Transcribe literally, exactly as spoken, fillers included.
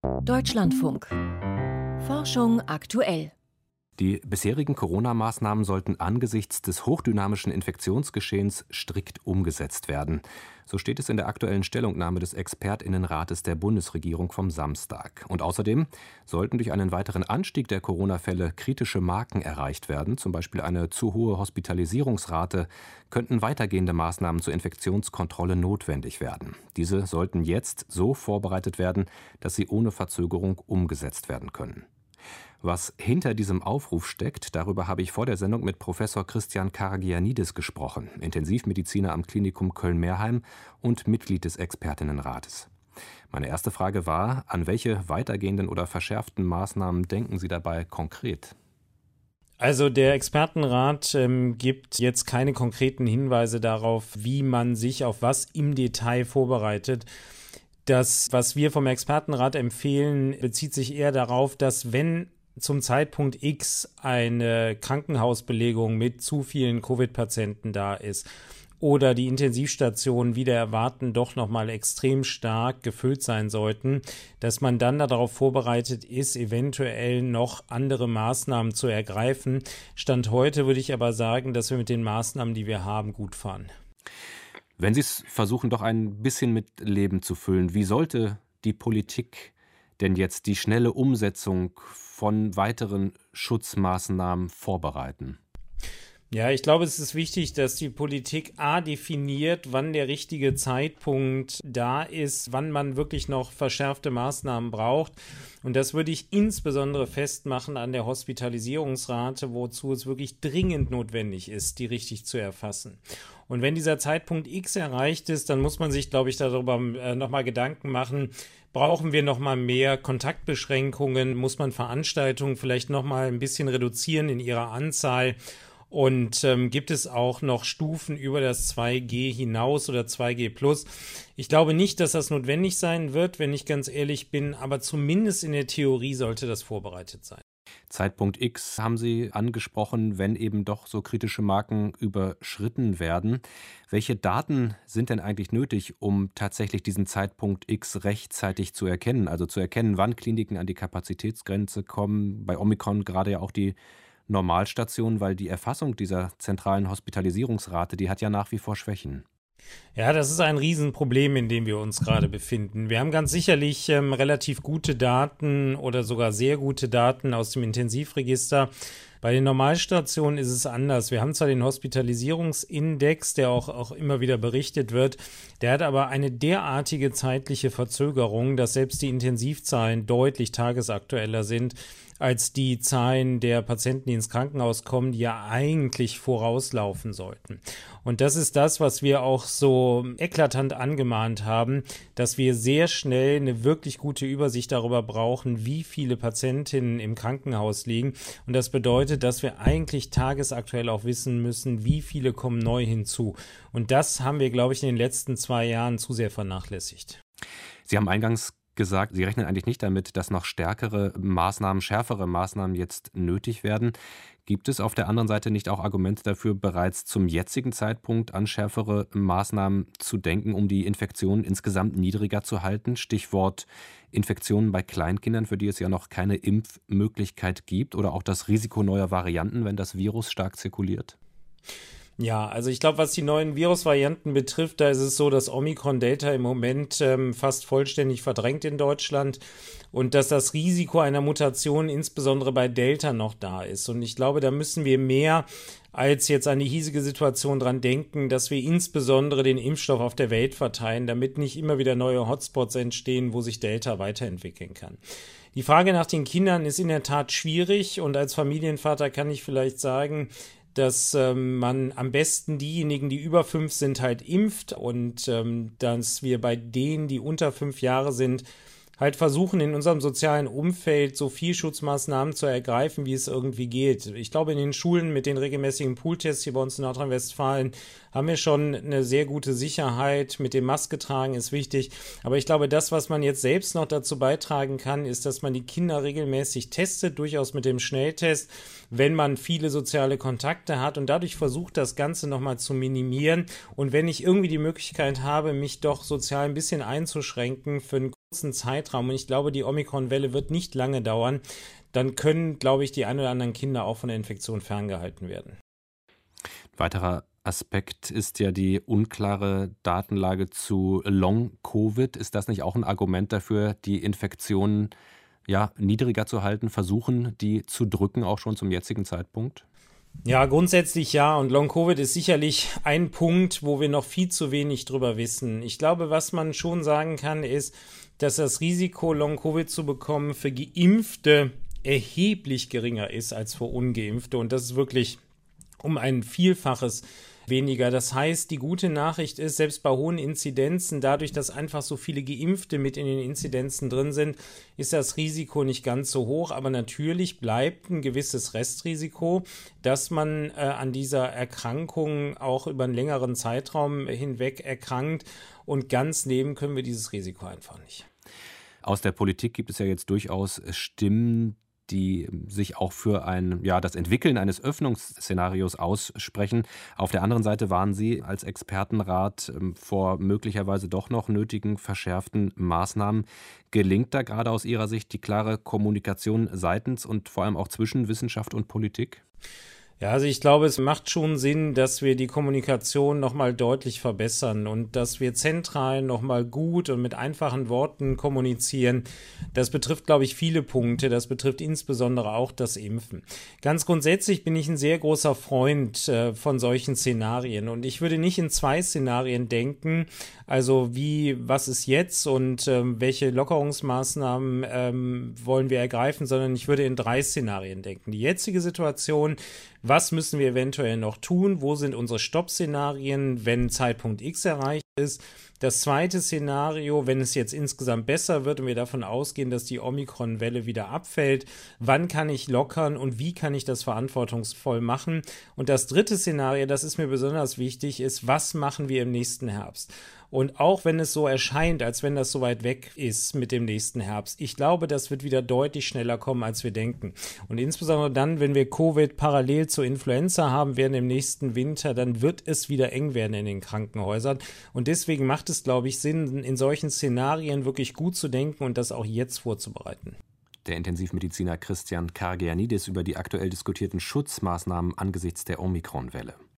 Deutschlandfunk. Forschung aktuell. Die bisherigen Corona-Maßnahmen sollten angesichts des hochdynamischen Infektionsgeschehens strikt umgesetzt werden. So steht es in der aktuellen Stellungnahme des ExpertInnenrates der Bundesregierung vom Samstag. Und außerdem sollten durch einen weiteren Anstieg der Corona-Fälle kritische Marken erreicht werden, zum Beispiel eine zu hohe Hospitalisierungsrate, könnten weitergehende Maßnahmen zur Infektionskontrolle notwendig werden. Diese sollten jetzt so vorbereitet werden, dass sie ohne Verzögerung umgesetzt werden können. Was hinter diesem Aufruf steckt, darüber habe ich vor der Sendung mit Professor Christian Karagianidis gesprochen, Intensivmediziner am Klinikum Köln-Meerheim und Mitglied des Expertinnenrates. Meine erste Frage war, an welche weitergehenden oder verschärften Maßnahmen denken Sie dabei konkret? Also der Expertenrat ähm, gibt jetzt keine konkreten Hinweise darauf, wie man sich auf was im Detail vorbereitet. Das, was wir vom Expertenrat empfehlen, bezieht sich eher darauf, dass wenn zum Zeitpunkt X eine Krankenhausbelegung mit zu vielen Covid-Patienten da ist oder die Intensivstationen wieder erwarten doch nochmal extrem stark gefüllt sein sollten, dass man dann darauf vorbereitet ist, eventuell noch andere Maßnahmen zu ergreifen. Stand heute würde ich aber sagen, dass wir mit den Maßnahmen, die wir haben, gut fahren. Wenn Sie es versuchen, doch ein bisschen mit Leben zu füllen, wie sollte die Politik denn jetzt die schnelle Umsetzung von weiteren Schutzmaßnahmen vorbereiten? Ja, ich glaube, es ist wichtig, dass die Politik A definiert, wann der richtige Zeitpunkt da ist, wann man wirklich noch verschärfte Maßnahmen braucht. Und das würde ich insbesondere festmachen an der Hospitalisierungsrate, wozu es wirklich dringend notwendig ist, die richtig zu erfassen. Und wenn dieser Zeitpunkt X erreicht ist, dann muss man sich, glaube ich, darüber äh, nochmal Gedanken machen, brauchen wir nochmal mehr Kontaktbeschränkungen, muss man Veranstaltungen vielleicht nochmal ein bisschen reduzieren in ihrer Anzahl? Und ähm, gibt es auch noch Stufen über das zwei G hinaus oder zwei G plus? Ich glaube nicht, dass das notwendig sein wird, wenn ich ganz ehrlich bin, aber zumindest in der Theorie sollte das vorbereitet sein. Zeitpunkt X haben Sie angesprochen, wenn eben doch so kritische Marken überschritten werden. Welche Daten sind denn eigentlich nötig, um tatsächlich diesen Zeitpunkt X rechtzeitig zu erkennen? Also zu erkennen, wann Kliniken an die Kapazitätsgrenze kommen, bei Omikron gerade ja auch die Normalstation, weil die Erfassung dieser zentralen Hospitalisierungsrate, die hat ja nach wie vor Schwächen. Ja, das ist ein Riesenproblem, in dem wir uns gerade befinden. Wir haben ganz sicherlich ähm, relativ gute Daten oder sogar sehr gute Daten aus dem Intensivregister. Bei den Normalstationen ist es anders. Wir haben zwar den Hospitalisierungsindex, der auch, auch immer wieder berichtet wird, der hat aber eine derartige zeitliche Verzögerung, dass selbst die Intensivzahlen deutlich tagesaktueller sind als die Zahlen der Patienten, die ins Krankenhaus kommen, die ja eigentlich vorauslaufen sollten. Und das ist das, was wir auch so eklatant angemahnt haben, dass wir sehr schnell eine wirklich gute Übersicht darüber brauchen, wie viele Patientinnen im Krankenhaus liegen. Und das bedeutet, dass wir eigentlich tagesaktuell auch wissen müssen, wie viele kommen neu hinzu. Und das haben wir, glaube ich, in den letzten zwei Jahren zu sehr vernachlässigt. Sie haben eingangs gesagt, Sie rechnen eigentlich nicht damit, dass noch stärkere Maßnahmen, schärfere Maßnahmen jetzt nötig werden. Gibt es auf der anderen Seite nicht auch Argumente dafür, bereits zum jetzigen Zeitpunkt an schärfere Maßnahmen zu denken, um die Infektionen insgesamt niedriger zu halten? Stichwort Infektionen bei Kleinkindern, für die es ja noch keine Impfmöglichkeit gibt, oder auch das Risiko neuer Varianten, wenn das Virus stark zirkuliert? Ja, also ich glaube, was die neuen Virusvarianten betrifft, da ist es so, dass Omikron Delta im Moment ähm, fast vollständig verdrängt in Deutschland und dass das Risiko einer Mutation insbesondere bei Delta noch da ist. Und ich glaube, da müssen wir mehr als jetzt an die hiesige Situation dran denken, dass wir insbesondere den Impfstoff auf der Welt verteilen, damit nicht immer wieder neue Hotspots entstehen, wo sich Delta weiterentwickeln kann. Die Frage nach den Kindern ist in der Tat schwierig und als Familienvater kann ich vielleicht sagen, dass ähm, man am besten diejenigen, die über fünf sind, halt impft und ähm, dass wir bei denen, die unter fünf Jahre sind, halt versuchen, in unserem sozialen Umfeld so viel Schutzmaßnahmen zu ergreifen, wie es irgendwie geht. Ich glaube, in den Schulen mit den regelmäßigen Pooltests hier bei uns in Nordrhein-Westfalen haben wir schon eine sehr gute Sicherheit. Mit dem Maske tragen ist wichtig. Aber ich glaube, das, was man jetzt selbst noch dazu beitragen kann, ist, dass man die Kinder regelmäßig testet, durchaus mit dem Schnelltest, wenn man viele soziale Kontakte hat und dadurch versucht, das Ganze nochmal zu minimieren. Und wenn ich irgendwie die Möglichkeit habe, mich doch sozial ein bisschen einzuschränken für einen kurzen Zeitraum, und ich glaube, die Omikron-Welle wird nicht lange dauern, dann können, glaube ich, die ein oder anderen Kinder auch von der Infektion ferngehalten werden. Weiterer Aspekt ist ja die unklare Datenlage zu Long-Covid. Ist das nicht auch ein Argument dafür, die Infektionen ja, niedriger zu halten, versuchen, die zu drücken, auch schon zum jetzigen Zeitpunkt? Ja, grundsätzlich ja. Und Long-Covid ist sicherlich ein Punkt, wo wir noch viel zu wenig drüber wissen. Ich glaube, was man schon sagen kann, ist, dass das Risiko, Long-Covid zu bekommen, für Geimpfte erheblich geringer ist als für Ungeimpfte. Und das ist wirklich um ein Vielfaches weniger. Das heißt, die gute Nachricht ist, selbst bei hohen Inzidenzen, dadurch, dass einfach so viele Geimpfte mit in den Inzidenzen drin sind, ist das Risiko nicht ganz so hoch. Aber natürlich bleibt ein gewisses Restrisiko, dass man äh, an dieser Erkrankung auch über einen längeren Zeitraum hinweg erkrankt. Und ganz nehmen können wir dieses Risiko einfach nicht. Aus der Politik gibt es ja jetzt durchaus Stimmen, die sich auch für ein, ja, das Entwickeln eines Öffnungsszenarios aussprechen. Auf der anderen Seite waren Sie als Expertenrat vor möglicherweise doch noch nötigen verschärften Maßnahmen. Gelingt da gerade aus Ihrer Sicht die klare Kommunikation seitens und vor allem auch zwischen Wissenschaft und Politik? Ja, also ich glaube, es macht schon Sinn, dass wir die Kommunikation nochmal deutlich verbessern und dass wir zentral nochmal gut und mit einfachen Worten kommunizieren. Das betrifft, glaube ich, viele Punkte. Das betrifft insbesondere auch das Impfen. Ganz grundsätzlich bin ich ein sehr großer Freund äh, von solchen Szenarien und ich würde nicht in zwei Szenarien denken, also wie, was ist jetzt und ähm, welche Lockerungsmaßnahmen ähm, wollen wir ergreifen, sondern ich würde in drei Szenarien denken. Die jetzige Situation: Was müssen wir eventuell noch tun? Wo sind unsere Stoppszenarien, wenn Zeitpunkt X erreicht ist? Das zweite Szenario, wenn es jetzt insgesamt besser wird und wir davon ausgehen, dass die Omikron-Welle wieder abfällt, wann kann ich lockern und wie kann ich das verantwortungsvoll machen? Und das dritte Szenario, das ist mir besonders wichtig, ist, was machen wir im nächsten Herbst? Und auch wenn es so erscheint, als wenn das so weit weg ist mit dem nächsten Herbst, ich glaube, das wird wieder deutlich schneller kommen, als wir denken. Und insbesondere dann, wenn wir Covid parallel zur Influenza haben werden im nächsten Winter, dann wird es wieder eng werden in den Krankenhäusern. Und deswegen macht es, glaube ich, Sinn, in solchen Szenarien wirklich gut zu denken und das auch jetzt vorzubereiten. Der Intensivmediziner Christian Kargianidis über die aktuell diskutierten Schutzmaßnahmen angesichts der Omikron-Welle.